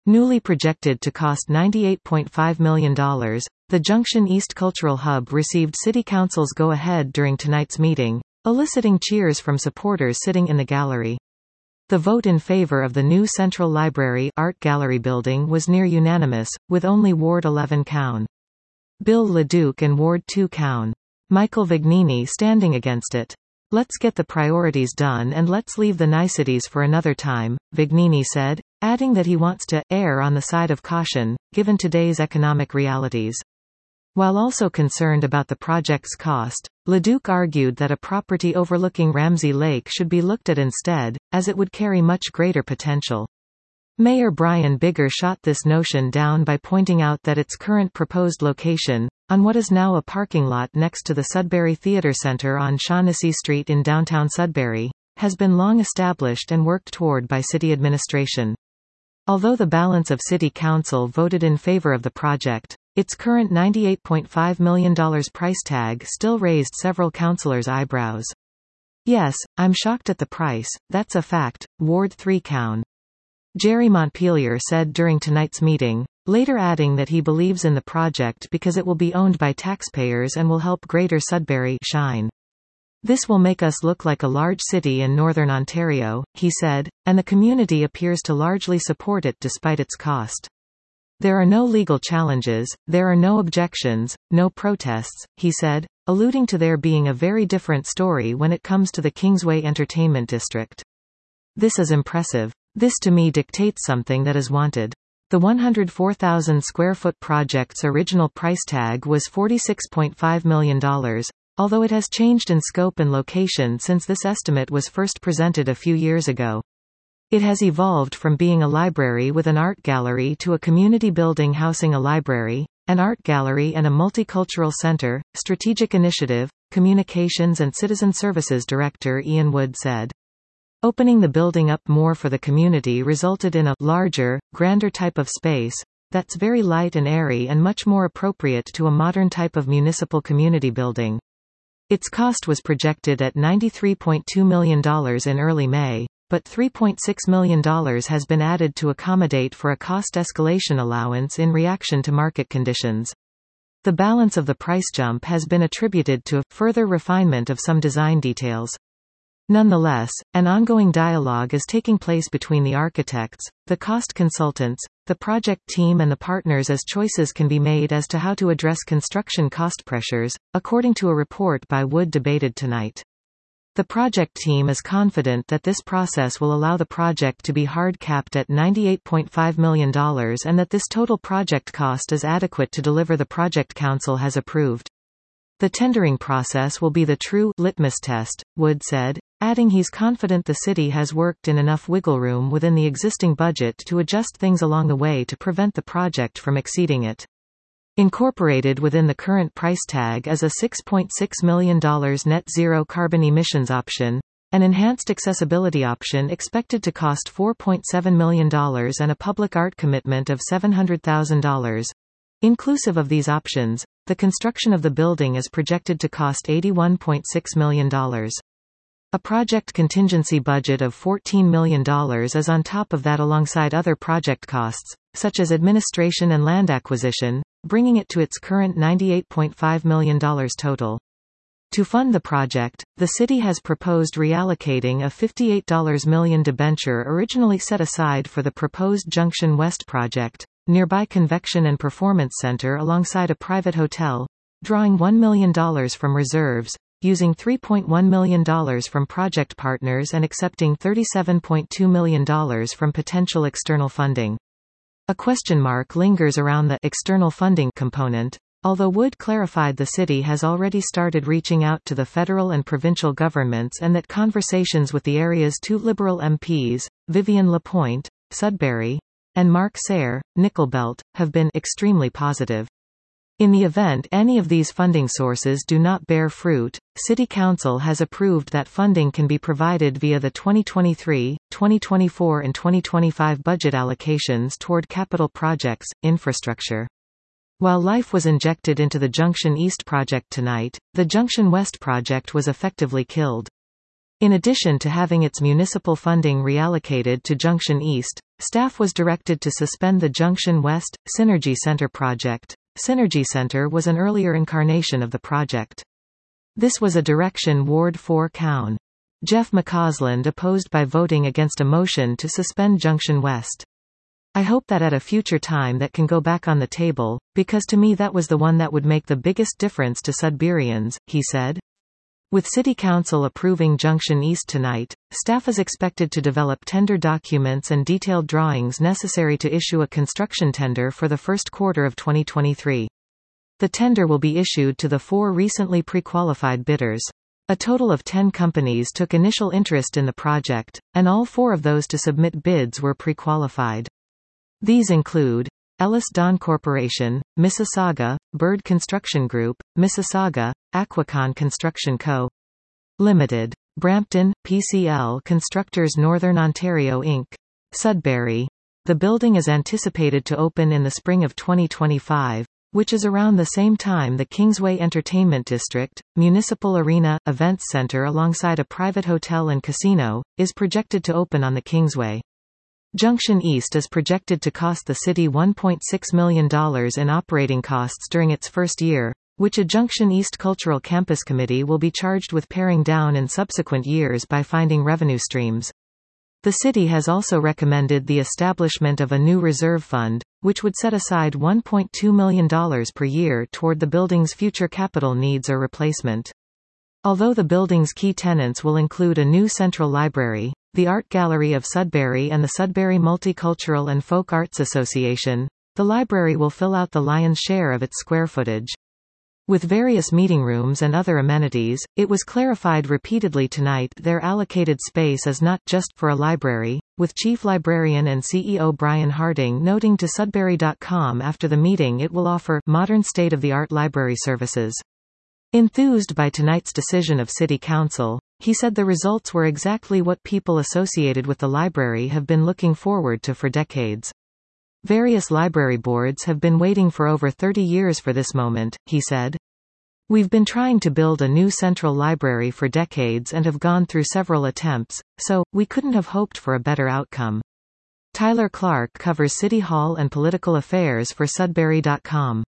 Newly projected to cost $98.5 million, the Junction East Cultural Hub received City Council's go-ahead during tonight's meeting, eliciting cheers from supporters sitting in the gallery. The vote in favor of the new Central Library Art Gallery building was near unanimous, with only Ward 11 Cown. Bill LeDuc and Ward 2 Cown. Michael Vignini standing against it. "Let's get the priorities done and let's leave the niceties for another time," Vignini said, adding that he wants to err on the side of caution, given today's economic realities. While also concerned about the project's cost, LeDuc argued that a property overlooking Ramsey Lake should be looked at instead, as it would carry much greater potential. Mayor Brian Bigger shot this notion down by pointing out that its current proposed location, on what is now a parking lot next to the Sudbury Theatre Center on Shaughnessy Street in downtown Sudbury, has been long established and worked toward by city administration. Although the balance of City Council voted in favor of the project, its current $98.5 million price tag still raised several councilors' eyebrows. "Yes, I'm shocked at the price, that's a fact," Ward 3 Cown. Jerry Montpelier said during tonight's meeting, later adding that he believes in the project because it will be owned by taxpayers and will help Greater Sudbury shine. "This will make us look like a large city in northern Ontario," he said, and the community appears to largely support it despite its cost. "There are no legal challenges, there are no objections, no protests," he said, alluding to there being a very different story when it comes to the Kingsway Entertainment District. "This is impressive. This to me dictates something that is wanted." The 104,000 square foot project's original price tag was $46.5 million, although it has changed in scope and location since this estimate was first presented a few years ago. It has evolved from being a library with an art gallery to a community building housing a library, an art gallery and a multicultural center. Strategic Initiative, Communications and Citizen Services Director Ian Wood said. Opening the building up more for the community resulted in a larger, grander type of space that's very light and airy and much more appropriate to a modern type of municipal community building. Its cost was projected at $93.2 million in early May, but $3.6 million has been added to accommodate for a cost escalation allowance in reaction to market conditions. The balance of the price jump has been attributed to a further refinement of some design details. Nonetheless, an ongoing dialogue is taking place between the architects, the cost consultants, the project team and the partners as choices can be made as to how to address construction cost pressures, according to a report by Wood debated tonight. The project team is confident that this process will allow the project to be hard capped at $98.5 million and that this total project cost is adequate to deliver the project council has approved. The tendering process will be the true litmus test, Wood said, adding he's confident the city has worked in enough wiggle room within the existing budget to adjust things along the way to prevent the project from exceeding it. Incorporated within the current price tag is a $6.6 million net zero carbon emissions option, an enhanced accessibility option expected to cost $4.7 million and a public art commitment of $700,000. Inclusive of these options, the construction of the building is projected to cost $81.6 million. A project contingency budget of $14 million is on top of that alongside other project costs, such as administration and land acquisition, bringing it to its current $98.5 million total. To fund the project, the city has proposed reallocating a $58 million debenture originally set aside for the proposed Junction West project, nearby Convection and Performance Center alongside a private hotel, drawing $1 million from reserves, using $3.1 million from project partners and accepting $37.2 million from potential external funding. A question mark lingers around the external funding component, although Wood clarified the city has already started reaching out to the federal and provincial governments and that conversations with the area's two Liberal MPs, Vivian Lapointe, Sudbury, and Mark Sayre, Nickelbelt, have been extremely positive. In the event any of these funding sources do not bear fruit, City Council has approved that funding can be provided via the 2023, 2024 and 2025 budget allocations toward capital projects, infrastructure. While life was injected into the Junction East project tonight, the Junction West project was effectively killed. In addition to having its municipal funding reallocated to Junction East, staff was directed to suspend the Junction West Synergy Center project. Synergy Center was an earlier incarnation of the project. This was a direction Ward 4 Coun. Jeff McCausland opposed by voting against a motion to suspend Junction West. I hope that at a future time that can go back on the table, because to me that was the one that would make the biggest difference to Sudburyans, he said. With City Council approving Junction East tonight, staff is expected to develop tender documents and detailed drawings necessary to issue a construction tender for the first quarter of 2023. The tender will be issued to the 4 recently pre-qualified bidders. A total of 10 companies took initial interest in the project, and all 4 of those to submit bids were pre-qualified. These include Ellis Don Corporation, Mississauga, Bird Construction Group, Mississauga, Aquacon Construction Co. Limited. Brampton, PCL Constructors Northern Ontario Inc. Sudbury. The building is anticipated to open in the spring of 2025, which is around the same time the Kingsway Entertainment District, Municipal Arena, Events Centre alongside a private hotel and casino, is projected to open on the Kingsway. Junction East is projected to cost the city $1.6 million in operating costs during its first year, which a Junction East Cultural Campus Committee will be charged with paring down in subsequent years by finding revenue streams. The city has also recommended the establishment of a new reserve fund, which would set aside $1.2 million per year toward the building's future capital needs or replacement. Although the building's key tenants will include a new central library, the Art Gallery of Sudbury and the Sudbury Multicultural and Folk Arts Association, the library will fill out the lion's share of its square footage. With various meeting rooms and other amenities, it was clarified repeatedly tonight their allocated space is not just for a library, with Chief Librarian and CEO Brian Harding noting to Sudbury.com after the meeting it will offer modern state-of-the-art library services. Enthused by tonight's decision of City Council, he said the results were exactly what people associated with the library have been looking forward to for decades. Various library boards have been waiting for over 30 years for this moment, he said. We've been trying to build a new central library for decades and have gone through several attempts, so, we couldn't have hoped for a better outcome. Tyler Clark covers City Hall and political affairs for Sudbury.com.